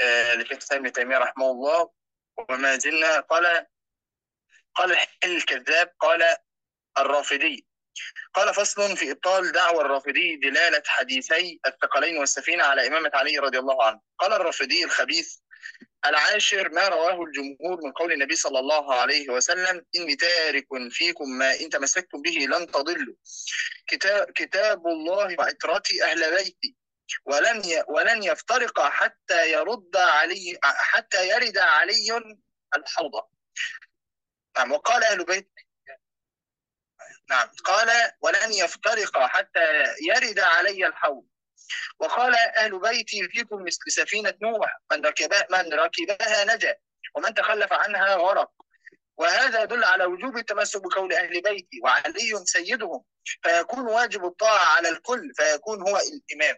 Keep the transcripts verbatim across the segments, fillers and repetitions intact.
آه، لشيخ الإسلام ابن تيمية رحمه الله. وما زلنا قال قال الحل الكذاب قال الرافضي. قال: فصل في إبطال دعوى الرافضي دلالة حديثي الثقلين والسفينة على إمامة علي رضي الله عنه. قال الرافضي الخبيث: العاشر ما رواه الجمهور من قول النبي صلى الله عليه وسلم: إني تارك فيكم ما إن تمسكتم به لن تضلوا، كتاب, كتاب الله وعترتي أهل بيتي، ولن ي... ولن يفترق حتى يرد علي حتى يرد علي الحوض. نعم. وقال أهل بيت نعم قال: ولن يفترق حتى يرد علي الحوض. وقال: أهل بيتي فيكم مثل سفينة نوح، من ركبها, من ركبها نجا، ومن تخلف عنها غرق. وهذا يدل على وجوب التمسك بقول أهل بيتي، وعلي سيدهم، فيكون واجب الطاعة على الكل، فيكون هو الإمام.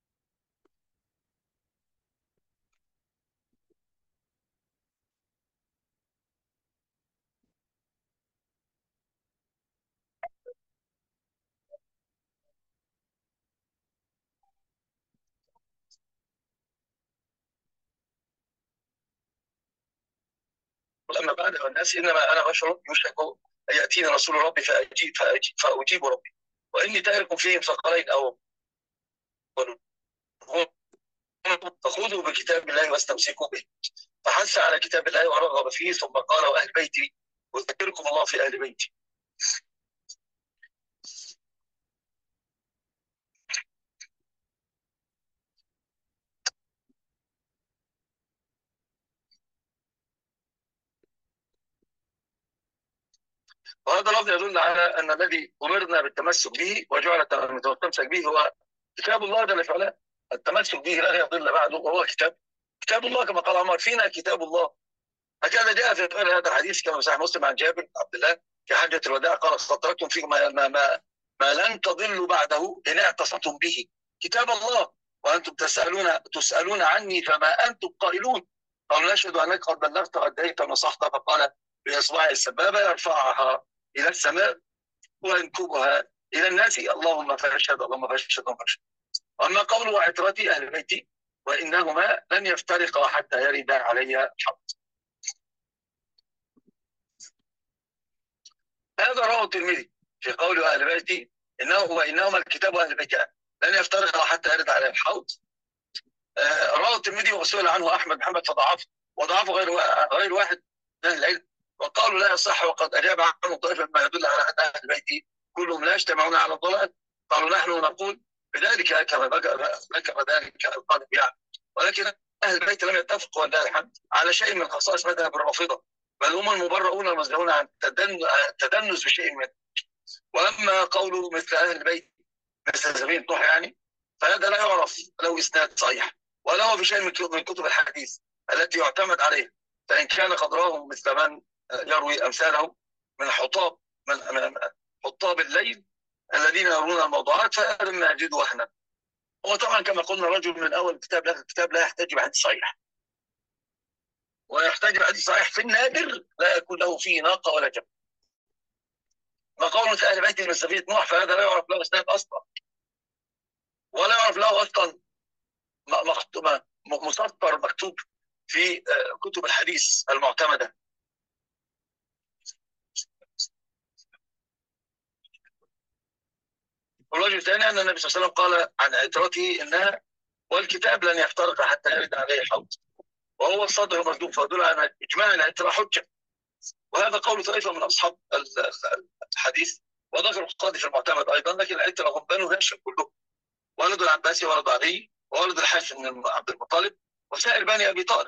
أما بعد والناس إنما أنا بشر يوشك أن يأتيني رسول ربي فأجيب, فأجيب, فأجيب ربي، وإني تارك فيهم ثقلين أو فخذوا بكتاب الله واستمسكوا به. فحث على كتاب الله ورغب فيه، ثم قال: وأهل بيتي وذكركم الله في أهل بيتي. وهذا الأمر يدل على أن الذي أمرنا بالتمسك به وجعل التمسك به هو كتاب الله جل وعلا. التمسك به لا يضل بعده، وهو كتاب كتاب الله كما قال عمر: فينا كتاب الله. هكذا جاء في غير هذا الحديث كما صحيح مسلم عن جابر بن عبد الله في حجة الوداع قال: قد تركتم فيكم ما, ما, ما, ما لن تضلوا بعده إن اعتصمتم به، كتاب الله، وأنتم تسألون تسألون عني فما أنتم قائلون. قالوا: نشهد أنك قد بلغت وأديت ونصحت. فقال بإصبعه السبابة يرفعها إلى السماء وينكبها إلى الناس: اللهم فاشهد، اللهم فاشهد، اللهم فاشهد. أما قوله وعترتي أهل بيتي وإنهما لن يفترقا حتى يرد علي الحوض، هذا رواه الترمذي في قوله أهل بيتي إنه وإنهما الكتاب أهل بيتي لن يفترقا حتى يرد علي الحوض. آه رواه الترمذي وسئل عنه أحمد محمد فضعفه، وضعفه غير غير واحد من أهل العلم، وقالوا لا يصح، وقد أجاب عنه طائفة ما يدل على أن أهل بيتي كلهم لا يجتمعون على الضلال. قالوا: نحن نقول بذلك كما ذكر ذلك القاضي يعني، ولكن أهل البيت لم يتفقوا ولله الحمد على شيء من خصائص مذهب الرافضة، بل هم المبرؤون المزدهون عن التدنس بشيء منه. واما قوله مثل اهل البيت مثل سفينة نوح يعني، فهذا لا يعرف له اسناد صحيح، ولا هو في شيء من كتب الحديث التي يعتمد عليه. فان كان قد راه مثل من يروي امثاله من حطاب من حطاب الليل الذين يرون الموضوعات، فهذا ما يجد وهنا. هو طبعا كما قلنا رجل من اول الكتاب، لا الكتاب لا يحتاج بحديث صحيح، ويحتاج بحديث صحيح في النادر لا يكون له فيه ناقه ولا جبل. ما قوله في اهل بيت من سفينة نوح فهذا لا يعرف له اسناد اصلا، ولا يعرف له اصلا مسطر مكتوب في كتب الحديث المعتمده. والوجه الثاني ان النبي صلى الله عليه وسلم قال عن عترته انها والكتاب لن يفترق حتى يرد عليه الحوض، وهو الصدر المصدوق، فدل على اجماع العتره حجه. وهذا قول طائفه من اصحاب الحديث، وذكر القاضي في المعتمد ايضا. لكن العتره هم بنو هاشم كلهم، ولد العباسي ولد علي وولد الحارث بن عبد المطلب وسائر بني ابي طالب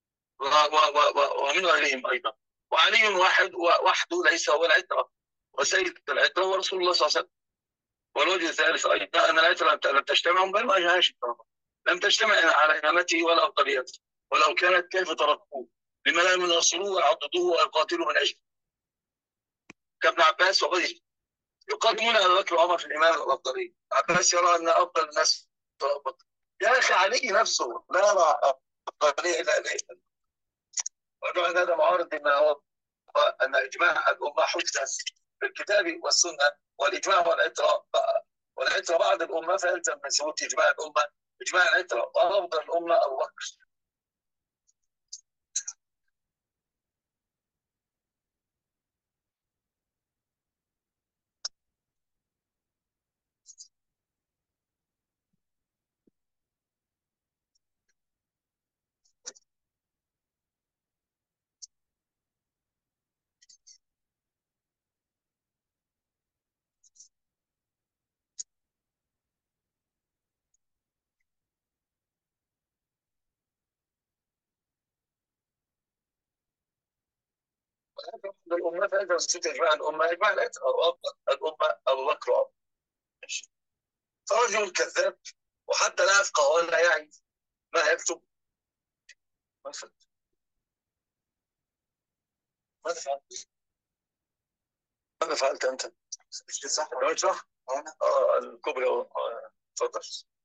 ومن غيرهم ايضا. وعلي واحد وحده ليس هو العتره، وسيد العتره هو رسول الله صلى الله عليه وسلم. والوجه الثالث ايضا ان العتره لم تجتمع بين هاشم، لم تجتمع على امامته ولا افضليته، ولو كانت كيف تركوه لما لم ينصروه ويعضدوه ويقاتلوا من اجله كابن عباس وغيره. يقدمون ابا بكر وعمر في الامامه والافضليه. عباس يرى ان افضل الناس يا اخي علي نفسه لا يرى افضليه الا اليه، وأن هذا معارض لما هو أن إجماع الأمة حجة بالكتاب والسنة، والإجماع والعترة والعترة بعد الأمة، فيلزم من ثبوت إجماع الأمة إجماع العترة، وأفضل الأمة أبو بكر الأمة فإذا نسيت إجماع الأمة إجماع الأمة الأمة أبو بكر وعمر. فرجل كذاب وحتى لا يفقه ولا يعي ما يكتب. ما فعلت ماذا فعلت؟ ماذا فعلت أنت؟ صح ولا صح؟ اه الكوبري اه اتفضل.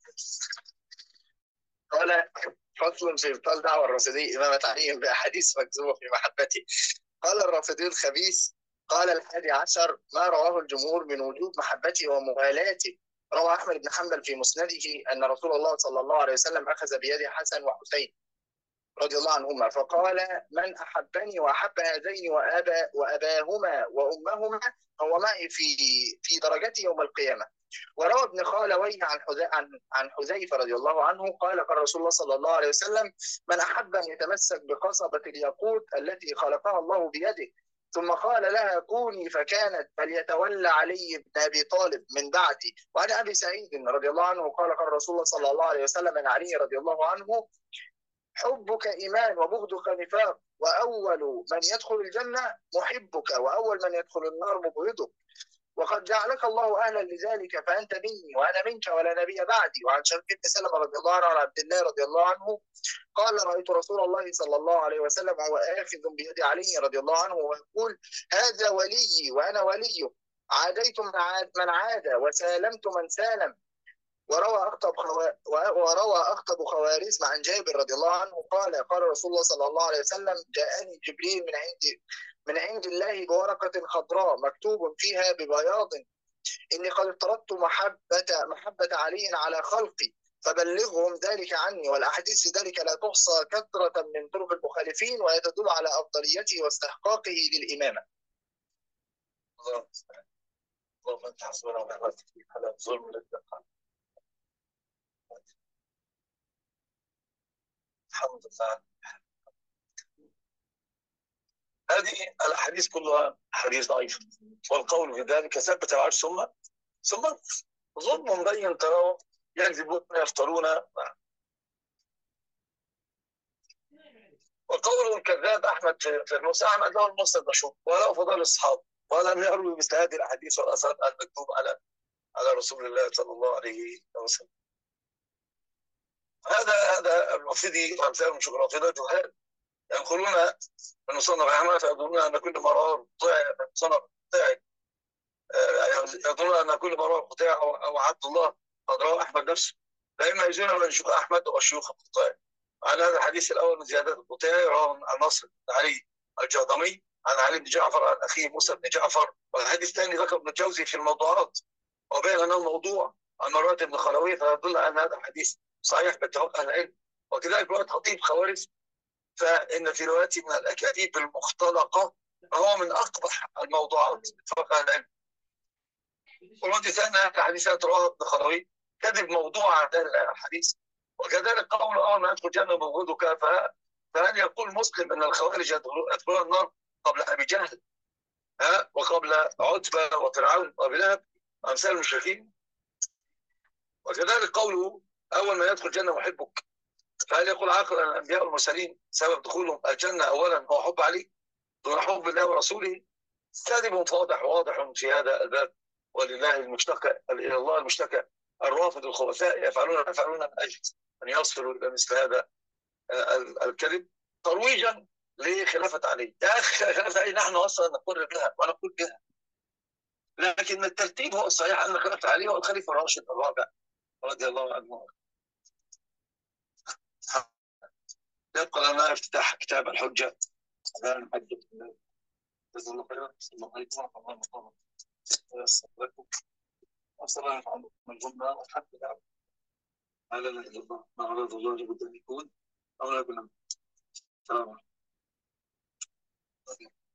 قال فصل في ابطال دعوى الرافضي امامه علي باحاديث مكذوبه في محبته. قال الرافضي الخبيث قال الحادي عشر ما رواه الجمهور من وجوب محبته وموالاته. روى احمد بن حنبل في مسنده ان رسول الله صلى الله عليه وسلم اخذ بيد حسن وحسين رضي الله عنهما فقال من احبني واحب هذين وابا واباهما وامهما هو معي في في درجتي يوم القيامه. وروى ابن خالويه عن عن عن حذيفه رضي الله عنه قال قال رسول الله صلى الله عليه وسلم من احب ان يتمسك بقصبه الياقوت التي خلقها الله بيده ثم قال لها كوني فكانت فليتولى علي بن ابي طالب من بعدي. وعن ابي سعيد رضي الله عنه قال قال رسول الله صلى الله عليه وسلم عن علي رضي الله عنه حبك إيمان وبغضك نفاق وأول من يدخل الجنة محبك وأول من يدخل النار مبغضك وقد جعلك الله أهلا لذلك فأنت مني وأنا منك ولا نبي بعدي. وعن شريك بن سلمة رضي الله عنه وعن عبد الله رضي الله عنه قال رأيت رسول الله صلى الله عليه وسلم وهو آخذ بيد علي رضي الله عنه ويقول هذا ولي وأنا وليه عاديت من عاد, من عاد وسالمت من سالم. وروى أخطب خو... وروى أخطب خوارزم عن جابر رضي الله عنه قال قال رسول الله صلى الله عليه وسلم جاءني جبريل من عند من عند الله بورقة خضراء مكتوب فيها ببياض إني قد افترضت محبة محبة علي على خلقي فبلغهم ذلك عني. والأحاديث في ذلك لا تحصى كثرة من طرق المخالفين وهي تدل على أفضليته واستحقاقه للإمامة. الله الله أنت حسبنا ونعم الوكيل على الظلم للدقة. الحمد لله. هذه الاحاديث كلها حديث ضعيف والقول في ذلك ثبت العرش ثم ثم ظلم مبين تراه يكذبون يفترون. وقول الكذاب احمد في المسند احمد له المسند مشهور وله فضل اصحاب ولم يروي مثل هذه الاحاديث والاثار المكتوب على على رسول الله صلى الله عليه وسلم. هذا هذا الرافضي وامثاله من الرافضه جهال ينقلون من مصنف احمد فيظنون ان كل ما رواه قطيع مصنف قطيع يظنون ان كل ما رواه قطيع او عبد الله قد رواه احمد نفسه فاما يجون من شيوخ احمد وشيوخ قطيع. عن هذا الحديث الاول من زياده القطيع رواه عن نصر بن علي الجهضمي عن علي بن جعفر عن اخيه موسى بن جعفر. والحديث الثاني ذكر ابن الجوزي في الموضوعات وبين انه موضوع عن مرات ابن خلويه فيدل ان هذا الحديث صحيح باتفاق اهل العلم. وكذلك روايه خطيب خوارزم فإن في روايته من الأكاذيب المختلقة هو من أقبح الموضوعات باتفاق أهل العلم. والوجه الثاني حديثات رواه ابن خلوي كذب موضوع عن الحديث. وكذلك قول أول ما يدخل الجنة موجودك فهل يقول مسلم أن الخوارج يدخلون النار قبل أبي جهل ها وقبل عتبة وفرعون وأبي لهب أمثال المشركين. وكذلك قوله أول ما يدخل الجنة محبك فهل يقول عاقل ان الانبياء والمرسلين سبب دخولهم الجنه اولا هو حب علي دون حب الله ورسوله؟ كذب واضح واضح في هذا الباب. ولله المشتكى الى الله المشتكى. الرافض الخبثاء يفعلون يفعلون من اجل ان يصلوا الى مثل هذا الكذب ترويجا لخلافه علي. يا اخي خلافه علي نحن اصلا نقر بها ونقول بها لكن الترتيب هو الصحيح ان خلافه علي هو الخليفه الراشد الرابع رضي الله عنه. يبقى لنا افتتاح كتاب الحجة. السلام عليكم السلام عليكم الجملة والحمد لله على لا إله إلا الله ما أراد الله لابد أن يكون أو لا بد. السلام عليكم.